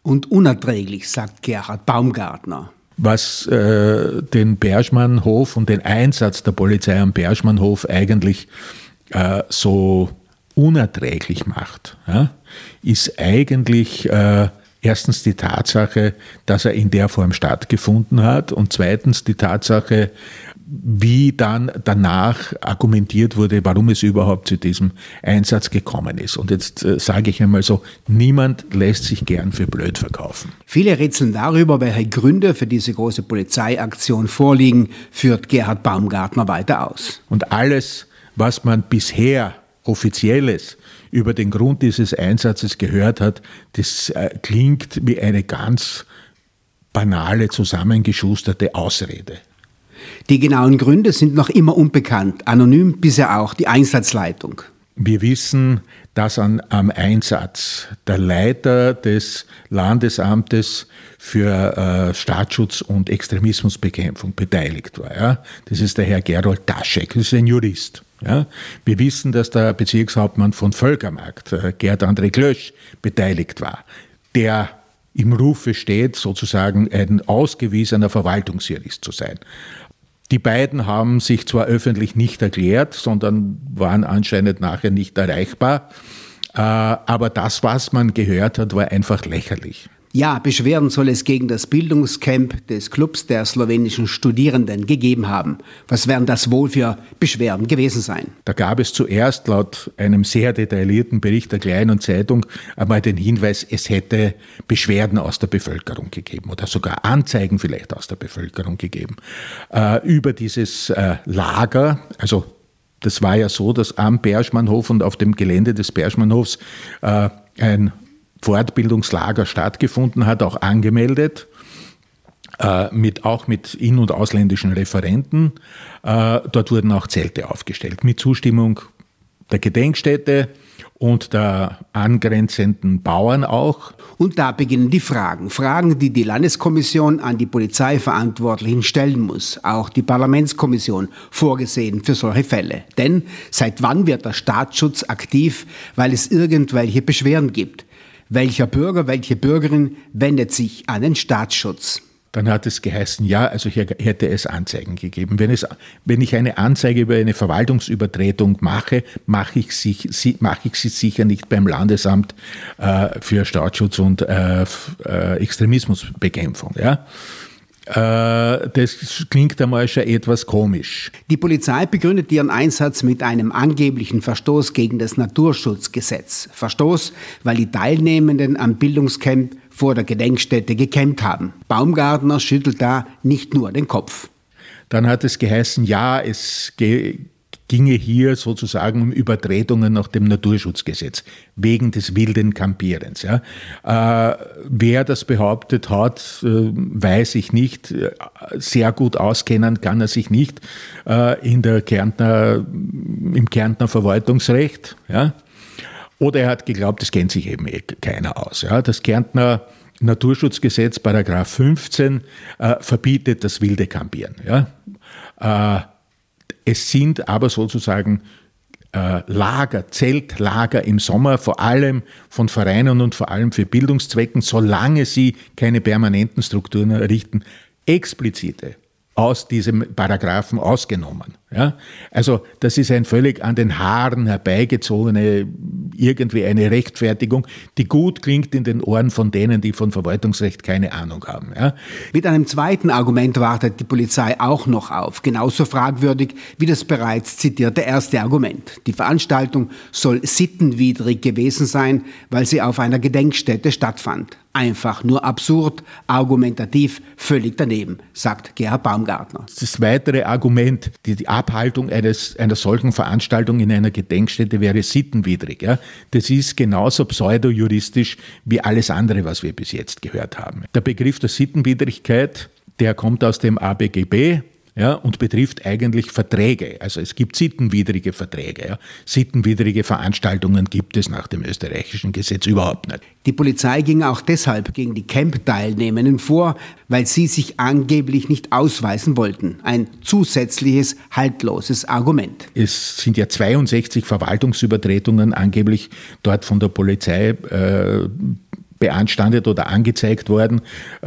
und unerträglich, sagt Gerhard Baumgartner. Was den Berschmannhof und den Einsatz der Polizei am Berschmannhof eigentlich so unerträglich macht, ja, ist eigentlich erstens die Tatsache, dass er in der Form stattgefunden hat und zweitens die Tatsache, wie dann danach argumentiert wurde, warum es überhaupt zu diesem Einsatz gekommen ist. Und jetzt sage ich einmal so, niemand lässt sich gern für blöd verkaufen. Viele rätseln darüber, welche Gründe für diese große Polizeiaktion vorliegen, führt Gerhard Baumgartner weiter aus. Und alles, was man bisher Offizielles über den Grund dieses Einsatzes gehört hat, das klingt wie eine ganz banale, zusammengeschusterte Ausrede. Die genauen Gründe sind noch immer unbekannt, anonym bisher auch die Einsatzleitung. Wir wissen, dass am Einsatz der Leiter des Landesamtes für Staatsschutz und Extremismusbekämpfung beteiligt war. Ja? Das ist der Herr Gerold Taschek, das ist ein Jurist. Ja? Wir wissen, dass der Bezirkshauptmann von Völkermarkt, Gerd André Glösch, beteiligt war, der im Rufe steht, sozusagen ein ausgewiesener Verwaltungsjurist zu sein. Die beiden haben sich zwar öffentlich nicht erklärt, sondern waren anscheinend nachher nicht erreichbar, aber das, was man gehört hat, war einfach lächerlich. Ja, Beschwerden soll es gegen das Bildungscamp des Clubs der slowenischen Studierenden gegeben haben. Was werden das wohl für Beschwerden gewesen sein? Da gab es zuerst laut einem sehr detaillierten Bericht der Kleinen Zeitung einmal den Hinweis, es hätte Beschwerden aus der Bevölkerung gegeben oder sogar Anzeigen vielleicht aus der Bevölkerung gegeben über dieses Lager. Also das war ja so, dass am Berschmannhof und auf dem Gelände des Berschmannhofs ein Fortbildungslager stattgefunden hat, auch angemeldet, auch mit in- und ausländischen Referenten. Dort wurden auch Zelte aufgestellt, mit Zustimmung der Gedenkstätte und der angrenzenden Bauern auch. Und da beginnen die Fragen. Fragen, die die Landeskommission an die Polizeiverantwortlichen stellen muss. Auch die Parlamentskommission, vorgesehen für solche Fälle. Denn seit wann wird der Staatsschutz aktiv, weil es irgendwelche Beschwerden gibt? Welcher Bürger, welche Bürgerin wendet sich an den Staatsschutz? Dann hat es geheißen, ja, also hier hätte es Anzeigen gegeben. Wenn ich eine Anzeige über eine Verwaltungsübertretung mache, mache ich sie sicher nicht beim Landesamt für Staatsschutz und Extremismusbekämpfung. Ja? Das klingt einmal schon etwas komisch. Die Polizei begründet ihren Einsatz mit einem angeblichen Verstoß gegen das Naturschutzgesetz. Verstoß, weil die Teilnehmenden am Bildungscamp vor der Gedenkstätte gecampt haben. Baumgartner schüttelt da nicht nur den Kopf. Dann hat es geheißen, ja, es ginge hier sozusagen um Übertretungen nach dem Naturschutzgesetz, wegen des wilden Kampierens. Ja. Wer das behauptet hat, weiß ich nicht. Sehr gut auskennen kann er sich nicht im Kärntner Verwaltungsrecht. Ja. Oder er hat geglaubt, es kennt sich eben keiner aus. Ja. Das Kärntner Naturschutzgesetz, Paragraph 15, verbietet das wilde Kampieren. Ja. Es sind aber sozusagen Zeltlager im Sommer, vor allem von Vereinen und vor allem für Bildungszwecken, solange sie keine permanenten Strukturen errichten, explizite aus diesem Paragraphen ausgenommen. Ja? Also das ist ein völlig an den Haaren herbeigezogene, irgendwie eine Rechtfertigung, die gut klingt in den Ohren von denen, die von Verwaltungsrecht keine Ahnung haben. Ja? Mit einem zweiten Argument wartet die Polizei auch noch auf, genauso fragwürdig wie das bereits zitierte erste Argument. Die Veranstaltung soll sittenwidrig gewesen sein, weil sie auf einer Gedenkstätte stattfand. Einfach nur absurd, argumentativ völlig daneben, sagt Gerhard Baumgartner. Das weitere Argument, die Abhaltung einer solchen Veranstaltung in einer Gedenkstätte wäre sittenwidrig. Ja? Das ist genauso pseudojuristisch wie alles andere, was wir bis jetzt gehört haben. Der Begriff der Sittenwidrigkeit, der kommt aus dem ABGB. Ja, und betrifft eigentlich Verträge. Also es gibt sittenwidrige Verträge. Ja. Sittenwidrige Veranstaltungen gibt es nach dem österreichischen Gesetz überhaupt nicht. Die Polizei ging auch deshalb gegen die Camp-Teilnehmenden vor, weil sie sich angeblich nicht ausweisen wollten. Ein zusätzliches, haltloses Argument. Es sind ja 62 Verwaltungsübertretungen angeblich dort von der Polizei beanstandet oder angezeigt worden.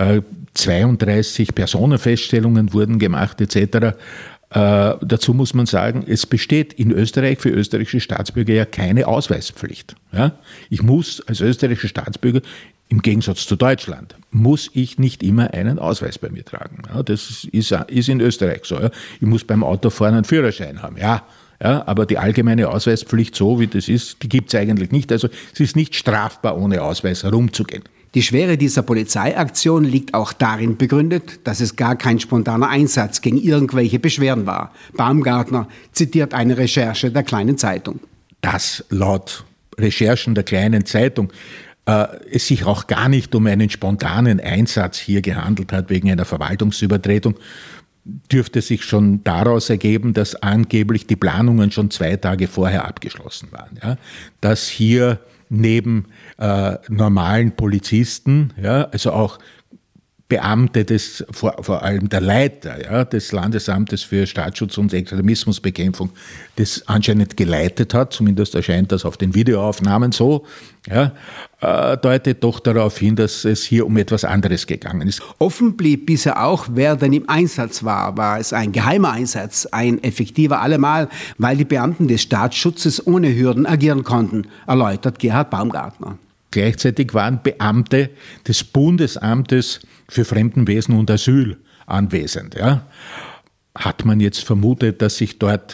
32 Personenfeststellungen wurden gemacht etc. Dazu muss man sagen, es besteht in Österreich für österreichische Staatsbürger ja keine Ausweispflicht. Ja? Ich muss als österreichischer Staatsbürger, im Gegensatz zu Deutschland, muss ich nicht immer einen Ausweis bei mir tragen. Ja? Das ist in Österreich so. Ja? Ich muss beim Autofahren einen Führerschein haben. Ja, aber die allgemeine Ausweispflicht, so wie das ist, die gibt es eigentlich nicht. Also es ist nicht strafbar, ohne Ausweis herumzugehen. Die Schwere dieser Polizeiaktion liegt auch darin begründet, dass es gar kein spontaner Einsatz gegen irgendwelche Beschwerden war. Baumgartner zitiert eine Recherche der Kleinen Zeitung. Dass laut Recherchen der Kleinen Zeitung es sich auch gar nicht um einen spontanen Einsatz hier gehandelt hat wegen einer Verwaltungsübertretung, dürfte sich schon daraus ergeben, dass angeblich die Planungen schon 2 Tage vorher abgeschlossen waren. Ja? Dass hier neben normalen Polizisten, ja, also auch Beamte vor allem der Leiter des Landesamtes für Staatsschutz und Extremismusbekämpfung, das anscheinend geleitet hat, zumindest erscheint das auf den Videoaufnahmen so, deutet doch darauf hin, dass es hier um etwas anderes gegangen ist. Offen blieb bisher auch, wer denn im Einsatz war. War es ein geheimer Einsatz, ein effektiver allemal, weil die Beamten des Staatsschutzes ohne Hürden agieren konnten, erläutert Gerhard Baumgartner. Gleichzeitig waren Beamte des Bundesamtes für Fremdenwesen und Asyl anwesend. Ja. Hat man jetzt vermutet, dass sich dort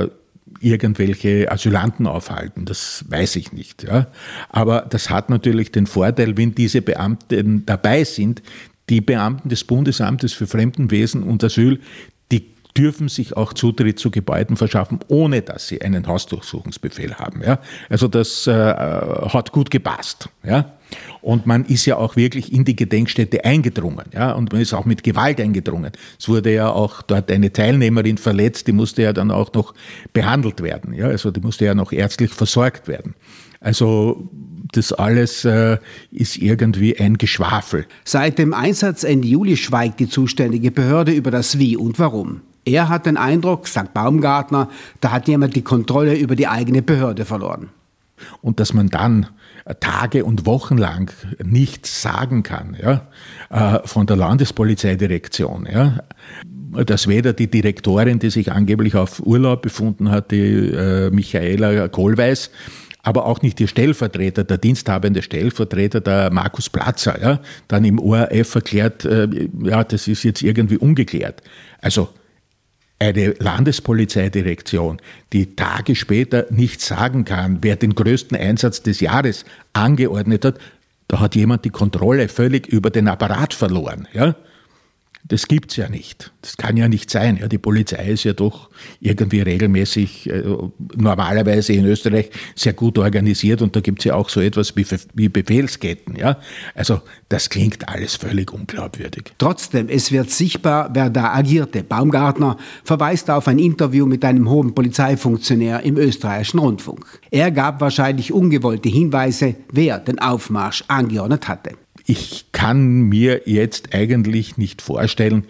irgendwelche Asylanten aufhalten? Das weiß ich nicht. Ja. Aber das hat natürlich den Vorteil, wenn diese Beamten dabei sind, die Beamten des Bundesamtes für Fremdenwesen und Asyl, die dürfen sich auch Zutritt zu Gebäuden verschaffen, ohne dass sie einen Hausdurchsuchungsbefehl haben. Ja? Also das hat gut gepasst. Ja? Und man ist ja auch wirklich in die Gedenkstätte eingedrungen. Ja? Und man ist auch mit Gewalt eingedrungen. Es wurde ja auch dort eine Teilnehmerin verletzt, die musste ja dann auch noch behandelt werden. Ja? Also die musste ja noch ärztlich versorgt werden. Also das alles ist irgendwie ein Geschwafel. Seit dem Einsatz Ende Juli schweigt die zuständige Behörde über das Wie und Warum. Er hat den Eindruck, sagt Baumgartner, da hat jemand die Kontrolle über die eigene Behörde verloren. Und dass man dann Tage und Wochen lang nichts sagen kann, ja, von der Landespolizeidirektion, ja, dass weder die Direktorin, die sich angeblich auf Urlaub befunden hat, die Michaela Kohlweis, aber auch nicht der Stellvertreter, der diensthabende Stellvertreter, der Markus Platzer, ja, dann im ORF erklärt, ja, das ist jetzt irgendwie ungeklärt. Also eine Landespolizeidirektion, die Tage später nicht sagen kann, wer den größten Einsatz des Jahres angeordnet hat, da hat jemand die Kontrolle völlig über den Apparat verloren. Ja? Das gibt's ja nicht. Das kann ja nicht sein. Ja, die Polizei ist ja doch irgendwie regelmäßig, normalerweise in Österreich, sehr gut organisiert und da gibt's ja auch so etwas wie Befehlsketten. Ja? Also das klingt alles völlig unglaubwürdig. Trotzdem, es wird sichtbar, wer da agierte. Baumgartner verweist auf ein Interview mit einem hohen Polizeifunktionär im österreichischen Rundfunk. Er gab wahrscheinlich ungewollte Hinweise, wer den Aufmarsch angeordnet hatte. Ich kann mir jetzt eigentlich nicht vorstellen,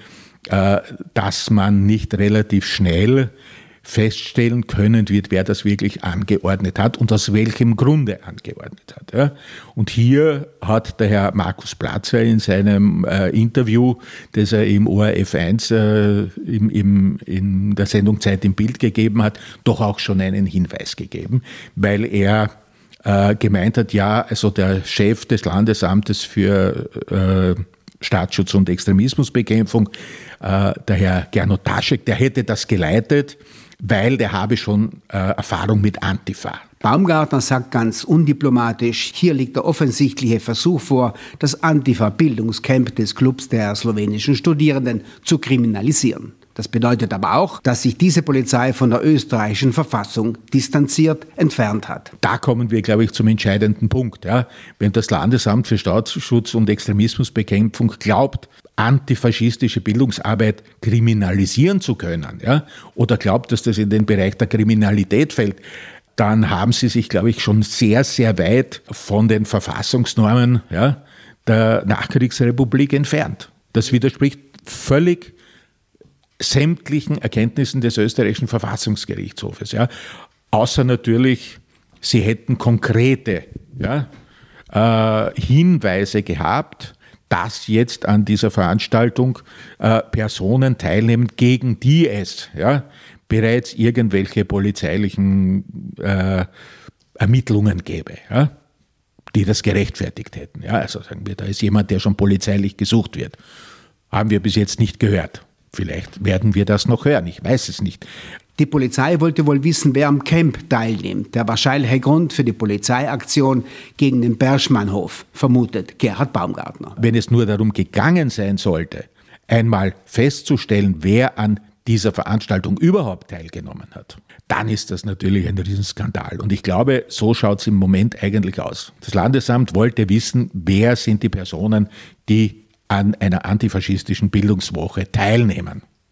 dass man nicht relativ schnell feststellen können wird, wer das wirklich angeordnet hat und aus welchem Grunde angeordnet hat. Ja. Und hier hat der Herr Markus Platzer in seinem Interview, das er im ORF 1 in der Sendung Zeit im Bild gegeben hat, doch auch schon einen Hinweis gegeben, weil er gemeint hat, ja, also der Chef des Landesamtes für Staatsschutz und Extremismusbekämpfung, der Herr Gernot Taschek, der hätte das geleitet, weil der habe schon Erfahrung mit Antifa. Baumgartner sagt ganz undiplomatisch, hier liegt der offensichtliche Versuch vor, das Antifa-Bildungscamp des Clubs der slowenischen Studierenden zu kriminalisieren. Das bedeutet aber auch, dass sich diese Polizei von der österreichischen Verfassung distanziert, entfernt hat. Da kommen wir, glaube ich, zum entscheidenden Punkt. Ja. Wenn das Landesamt für Staatsschutz und Extremismusbekämpfung glaubt, antifaschistische Bildungsarbeit kriminalisieren zu können, ja, oder glaubt, dass das in den Bereich der Kriminalität fällt, dann haben sie sich, glaube ich, schon sehr, sehr weit von den Verfassungsnormen, ja, der Nachkriegsrepublik entfernt. Das widerspricht völlig sämtlichen Erkenntnissen des österreichischen Verfassungsgerichtshofes. Ja. Außer natürlich, sie hätten konkrete Hinweise gehabt, dass jetzt an dieser Veranstaltung Personen teilnehmen, gegen die es bereits irgendwelche polizeilichen Ermittlungen gäbe, die das gerechtfertigt hätten. Ja, also sagen wir, da ist jemand, der schon polizeilich gesucht wird. Haben wir bis jetzt nicht gehört. Vielleicht werden wir das noch hören, ich weiß es nicht. Die Polizei wollte wohl wissen, wer am Camp teilnimmt. Der wahrscheinliche Grund für die Polizeiaktion gegen den Berschmannhof, vermutet Gerhard Baumgartner. Wenn es nur darum gegangen sein sollte, einmal festzustellen, wer an dieser Veranstaltung überhaupt teilgenommen hat, dann ist das natürlich ein Riesenskandal. Und ich glaube, so schaut es im Moment eigentlich aus. Das Landesamt wollte wissen, wer sind die Personen, die an einer antifaschistischen Bildungswoche teilnehmen.